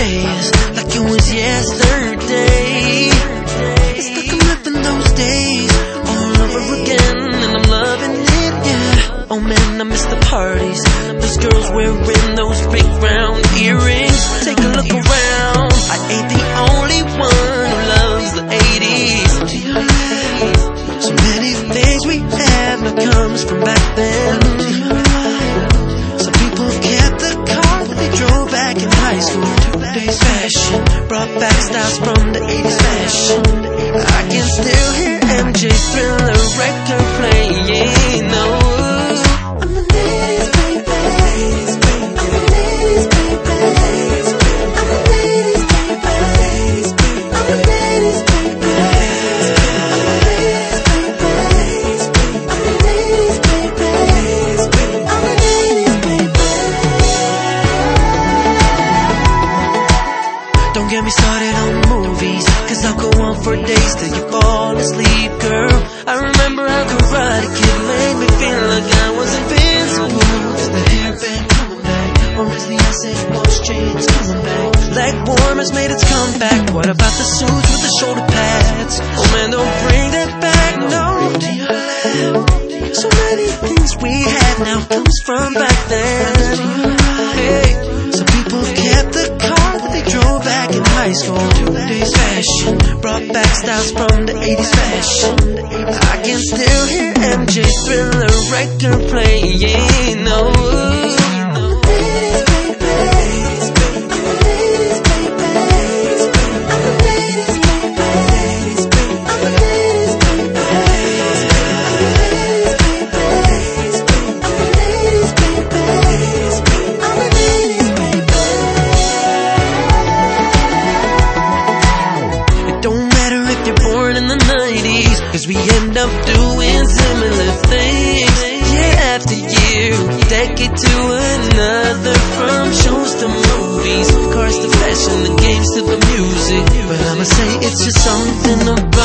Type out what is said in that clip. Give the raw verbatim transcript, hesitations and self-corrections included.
days like it was yesterday. It's like I'm living those days all over again, and I'm loving it, yeah. Oh man, I miss the parties, those girls wearing those big round earrings. Take a look around, I ain't the only one who loves the eighties. So many things we had now comes from back then. Some people kept the car that they drove back in high school. Today's fashion brought back styles from the eighties fashion. I can still hear M J Thriller record playing. No, I'm the ladies, baby. I'm the ladies, baby. I'm the ladies, baby. I'm the ladies, baby. Don't get me started on movies, cause I'll go on for days till you fall asleep, girl. I remember how Karate Kid made me feel like I was invincible. Is the hairband coming back, or is the acid wash chains coming back? Leg warmers made its comeback. What about the suits with the shoulder pads? Oh man, don't bring that back, no. Do you laugh? So many things we had now comes from back then. Hey, some people kept the car that they drove back in high school. Today's fashion brought back styles from the eighties fashion. I can still hear M J Thriller record playing. No, cause we end up doing similar things year after year, decade to another. From shows to movies, cars to fashion, the games to the music. But I'ma say it's just something about